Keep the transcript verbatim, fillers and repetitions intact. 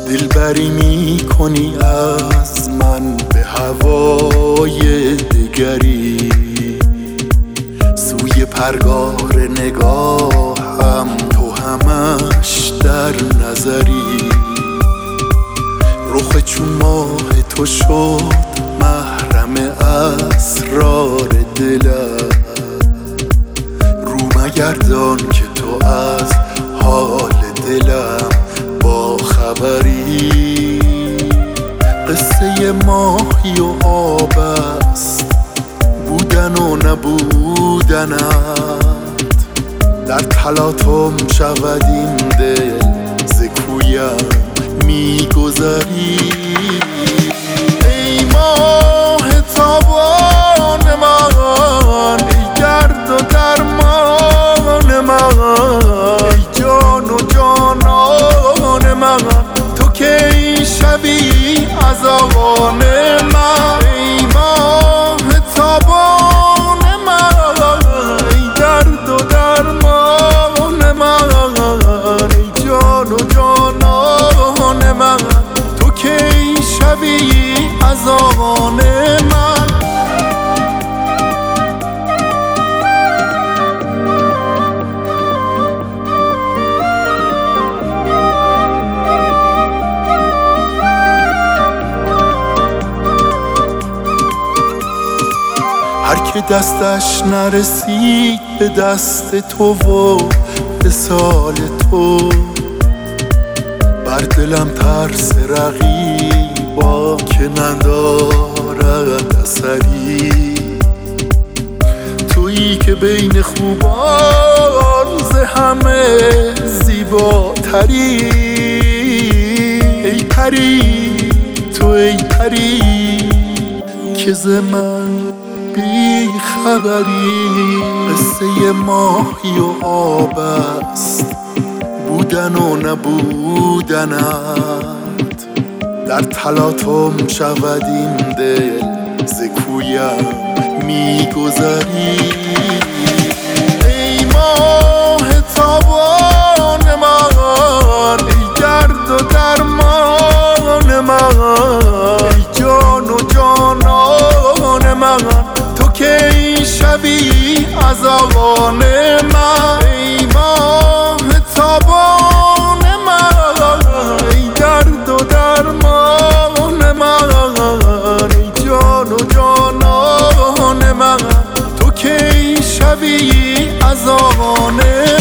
دلبری می کنی از من به هوای دگری، سوی پرگار نگاهم تو همش در نظری. رخ چون ماه تو شد محرم اسرار دلم، رو مگردان که تو از حال دلم با خبری. قصه ماهی و آب است، بودن و نبودنت، در تلاطم شود این دل ز کویم میگذری. ای ماه تابان من، ای گرد و درمان من، ای جان و جانان من، تو کی شبی از آن من. ای ماه تابان من، ای گرد و درمان من، ای جان و جانان من، تو کی شبی از آن من. هر که دستش نرسید به دست تو و وصال تو، بر دلم ترس رقیبا که ندارد اثری. تویی که بین خوبان ز همه زیباتری. ای پری تو ای پری که ز من بی خبری. قصه ماهی و آب است، بودن و نبودنت، در تلاطم شود این دل ز کویم میگذری. ای ماه تابان من، ای گرد و درمان من، ای جان و جانان من، تو کی شبی از آن من. ای ماه تابان من، ای گرد و درمان من، ای جان و جانان من، تو کی شبی از آن